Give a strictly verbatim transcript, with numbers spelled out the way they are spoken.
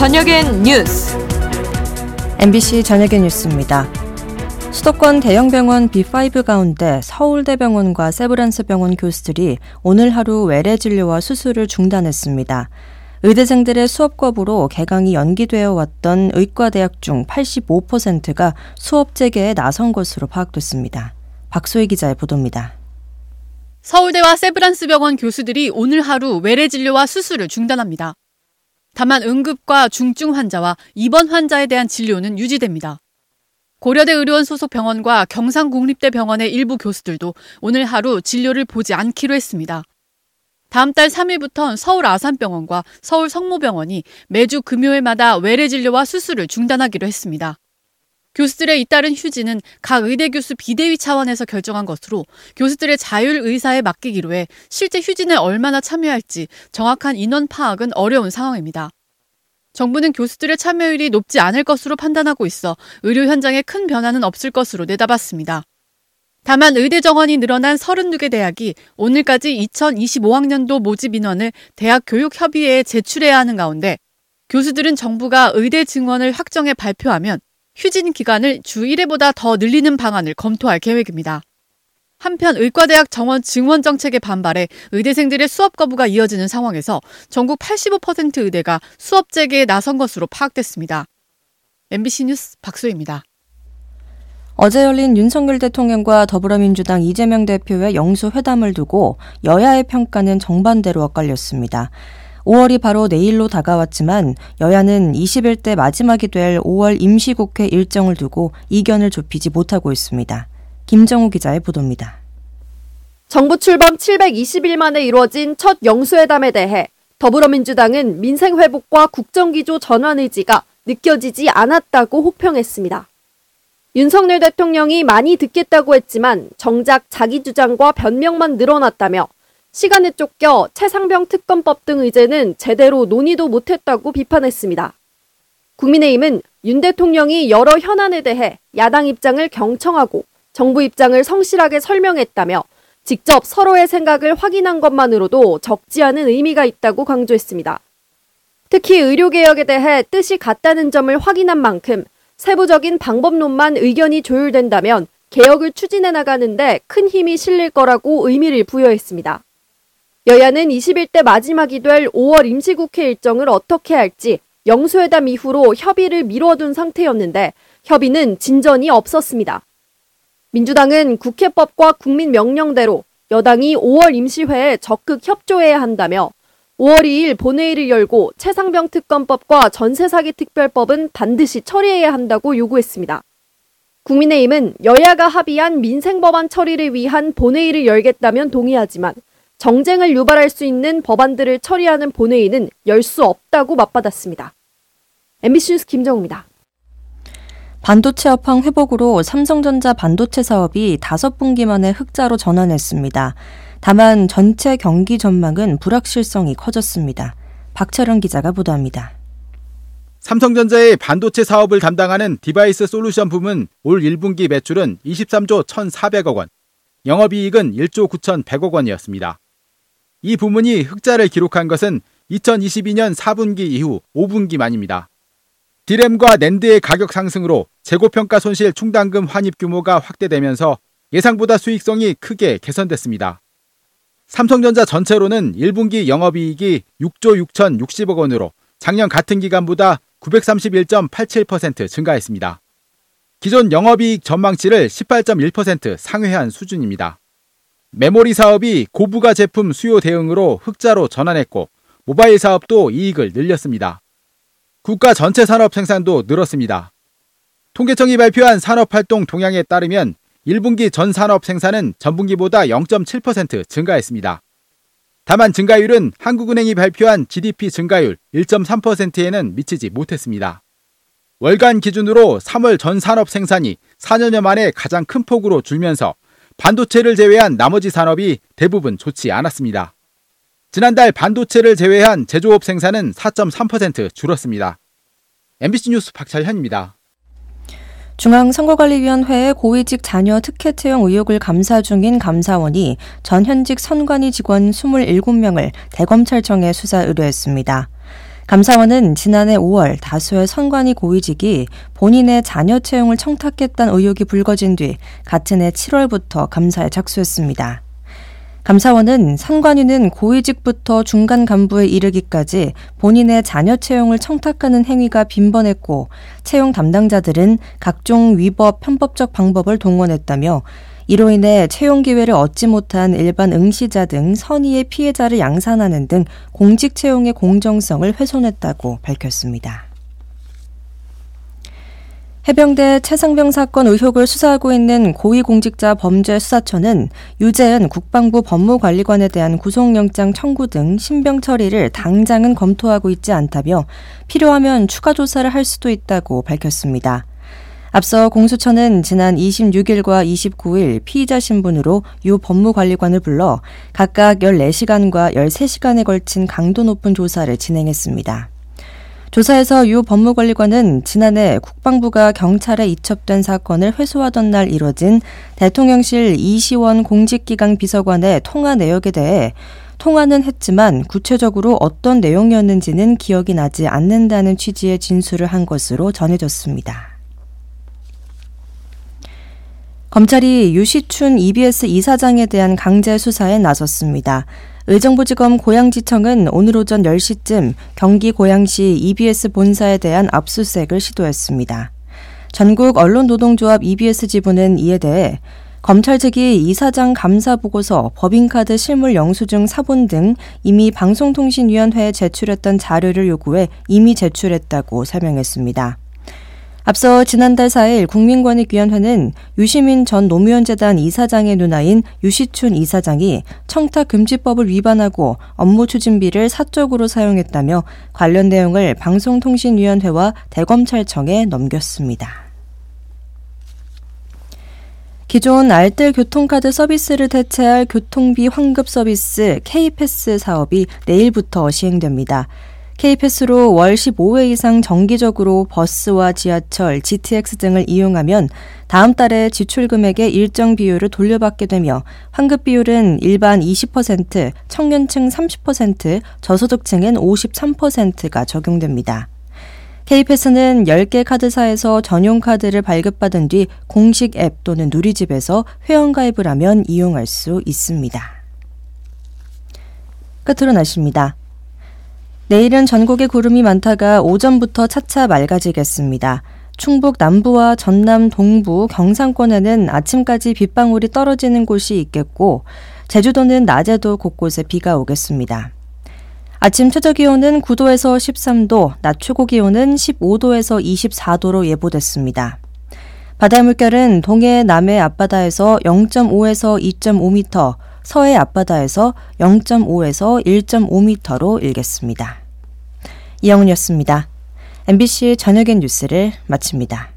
저녁엔 뉴스. 엠비씨 저녁의 뉴스입니다. 수도권 대형 병원 비 파이브 가운데 서울대병원과 세브란스병원 교수들이 오늘 하루 외래 진료와 수술을 중단했습니다. 의대생들의 수업 거부로 개강이 연기되어 왔던 의과대학 중 팔십오 퍼센트가 수업 재개에 나선 것으로 파악됐습니다. 박소희 기자의 보도입니다. 서울대와 세브란스병원 교수들이 오늘 하루 외래 진료와 수술을 중단합니다. 다만 응급과 중증 환자와 입원 환자에 대한 진료는 유지됩니다. 고려대 의료원 소속 병원과 경상국립대병원의 일부 교수들도 오늘 하루 진료를 보지 않기로 했습니다. 다음 달 삼 일부터 서울 아산병원과 서울 성모병원이 매주 금요일마다 외래 진료와 수술을 중단하기로 했습니다. 교수들의 잇따른 휴지는 각 의대 교수 비대위 차원에서 결정한 것으로 교수들의 자율 의사에 맡기기로 해 실제 휴진에 얼마나 참여할지 정확한 인원 파악은 어려운 상황입니다. 정부는 교수들의 참여율이 높지 않을 것으로 판단하고 있어 의료 현장에 큰 변화는 없을 것으로 내다봤습니다. 다만 의대 정원이 늘어난 서른두 개 대학이 오늘까지 이천이십오 학년도 모집 인원을 대학교육협의회에 제출해야 하는 가운데 교수들은 정부가 의대 증원을 확정해 발표하면 휴진 기간을 주 일 회보다 더 늘리는 방안을 검토할 계획입니다. 한편 의과대학 정원 증원 정책에 반발해 의대생들의 수업 거부가 이어지는 상황에서 전국 팔십오 퍼센트 의대가 수업 재개에 나선 것으로 파악됐습니다. 엠비씨 뉴스 박소희입니다. 어제 열린 윤석열 대통령과 더불어민주당 이재명 대표의 영수회담을 두고 여야의 평가는 정반대로 엇갈렸습니다. 오월이 바로 내일로 다가왔지만 여야는 이십일 대 마지막이 될 오월 임시국회 일정을 두고 이견을 좁히지 못하고 있습니다. 김정우 기자의 보도입니다. 정부 출범 칠백이십 일 만에 이루어진 첫 영수회담에 대해 더불어민주당은 민생 회복과 국정기조 전환 의지가 느껴지지 않았다고 혹평했습니다. 윤석열 대통령이 많이 듣겠다고 했지만 정작 자기 주장과 변명만 늘어났다며 시간에 쫓겨 최상병 특검법 등 의제는 제대로 논의도 못했다고 비판했습니다. 국민의힘은 윤 대통령이 여러 현안에 대해 야당 입장을 경청하고 정부 입장을 성실하게 설명했다며 직접 서로의 생각을 확인한 것만으로도 적지 않은 의미가 있다고 강조했습니다. 특히 의료개혁에 대해 뜻이 같다는 점을 확인한 만큼 세부적인 방법론만 의견이 조율된다면 개혁을 추진해 나가는데 큰 힘이 실릴 거라고 의미를 부여했습니다. 여야는 이십일 대 마지막이 될 오월 임시국회 일정을 어떻게 할지 영수회담 이후로 협의를 미뤄둔 상태였는데 협의는 진전이 없었습니다. 민주당은 국회법과 국민명령대로 여당이 오월 임시회에 적극 협조해야 한다며 오월 이 일 본회의를 열고 최상병 특검법과 전세사기 특별법은 반드시 처리해야 한다고 요구했습니다. 국민의힘은 여야가 합의한 민생법안 처리를 위한 본회의를 열겠다면 동의하지만 정쟁을 유발할 수 있는 법안들을 처리하는 본회의는 열 수 없다고 맞받았습니다. 엠비씨 뉴스 김정우입니다. 반도체 업황 회복으로 삼성전자 반도체 사업이 다섯 분기 만에 흑자로 전환했습니다. 다만 전체 경기 전망은 불확실성이 커졌습니다. 박철원 기자가 보도합니다. 삼성전자의 반도체 사업을 담당하는 디바이스 솔루션 부문 올 일 분기 매출은 이십삼조 천사백억 원, 영업이익은 일조 구천백억 원이었습니다. 이 부문이 흑자를 기록한 것은 이천이십이 년 사 분기 이후 오 분기 만입니다. 디램과 낸드의 가격 상승으로 재고평가 손실 충당금 환입 규모가 확대되면서 예상보다 수익성이 크게 개선됐습니다. 삼성전자 전체로는 일 분기 영업이익이 육조 육천육십억 원으로 작년 같은 기간보다 구백삼십일 점 팔칠 퍼센트 증가했습니다. 기존 영업이익 전망치를 십팔 점 일 퍼센트 상회한 수준입니다. 메모리 사업이 고부가 제품 수요 대응으로 흑자로 전환했고 모바일 사업도 이익을 늘렸습니다. 국가 전체 산업 생산도 늘었습니다. 통계청이 발표한 산업활동 동향에 따르면 일 분기 전 산업 생산은 전분기보다 영 점 칠 퍼센트 증가했습니다. 다만 증가율은 한국은행이 발표한 지디피 증가율 일 점 삼 퍼센트에는 미치지 못했습니다. 월간 기준으로 삼월 전 산업 생산이 사 년여 만에 가장 큰 폭으로 줄면서 반도체를 제외한 나머지 산업이 대부분 좋지 않았습니다. 지난달 반도체를 제외한 제조업 생산은 사 점 삼 퍼센트 줄었습니다. 엠비씨 뉴스 박철현입니다. 중앙선거관리위원회의 고위직 자녀 특혜 채용 의혹을 감사 중인 감사원이 전 현직 선관위 직원 이십칠 명을 대검찰청에 수사 의뢰했습니다. 감사원은 지난해 오월 다수의 선관위 고위직이 본인의 자녀 채용을 청탁했다는 의혹이 불거진 뒤 같은 해 칠월부터 감사에 착수했습니다. 감사원은 선관위는 고위직부터 중간 간부에 이르기까지 본인의 자녀 채용을 청탁하는 행위가 빈번했고 채용 담당자들은 각종 위법, 편법적 방법을 동원했다며 이로 인해 채용 기회를 얻지 못한 일반 응시자 등 선의의 피해자를 양산하는 등 공직 채용의 공정성을 훼손했다고 밝혔습니다. 해병대 최상병 사건 의혹을 수사하고 있는 고위공직자 범죄수사처는 유재은 국방부 법무관리관에 대한 구속영장 청구 등 신병 처리를 당장은 검토하고 있지 않다며 필요하면 추가 조사를 할 수도 있다고 밝혔습니다. 앞서 공수처는 지난 이십육일과 이십구일 피의자 신분으로 유 법무관리관을 불러 각각 열네 시간과 열세 시간에 걸친 강도 높은 조사를 진행했습니다. 조사에서 유 법무관리관은 지난해 국방부가 경찰에 이첩된 사건을 회수하던 날 이뤄진 대통령실 이시원 공직기강 비서관의 통화 내역에 대해 통화는 했지만 구체적으로 어떤 내용이었는지는 기억이 나지 않는다는 취지의 진술을 한 것으로 전해졌습니다. 검찰이 유시춘 이비에스 이사장에 대한 강제 수사에 나섰습니다. 의정부지검 고양지청은 오늘 오전 열 시쯤 경기 고양시 이비에스 본사에 대한 압수수색을 시도했습니다. 전국 언론노동조합 이비에스 지부는 이에 대해 검찰 측이 이사장 감사보고서, 법인카드 실물 영수증 사본 등 이미 방송통신위원회에 제출했던 자료를 요구해 이미 제출했다고 설명했습니다. 앞서 지난달 사일 국민권익위원회는 유시민 전 노무현재단 이사장의 누나인 유시춘 이사장이 청탁금지법을 위반하고 업무 추진비를 사적으로 사용했다며 관련 내용을 방송통신위원회와 대검찰청에 넘겼습니다. 기존 알뜰 교통카드 서비스를 대체할 교통비 환급 서비스 K패스 사업이 내일부터 시행됩니다. K패스로 월 십오 회 이상 정기적으로 버스와 지하철, 지티엑스 등을 이용하면 다음 달에 지출 금액의 일정 비율을 돌려받게 되며 환급 비율은 일반 이십 퍼센트, 청년층 삼십 퍼센트, 저소득층은 오십삼 퍼센트가 적용됩니다. K패스는 열 개 카드사에서 전용 카드를 발급받은 뒤 공식 앱 또는 누리집에서 회원가입을 하면 이용할 수 있습니다. 끝으로 날씨입니다. 내일은 전국에 구름이 많다가 오전부터 차차 맑아지겠습니다. 충북 남부와 전남 동부, 경상권에는 아침까지 빗방울이 떨어지는 곳이 있겠고 제주도는 낮에도 곳곳에 비가 오겠습니다. 아침 최저기온은 구 도에서 십삼 도, 낮 최고기온은 십오 도에서 이십사 도로 예보됐습니다. 바다의 물결은 동해 남해 앞바다에서 영 점 오에서 이 점 오 미터, 서해 앞바다에서 영 점 오에서 일 점 오 미터로 일겠습니다. 이영훈이었습니다. 엠비씨 저녁엔 뉴스를 마칩니다.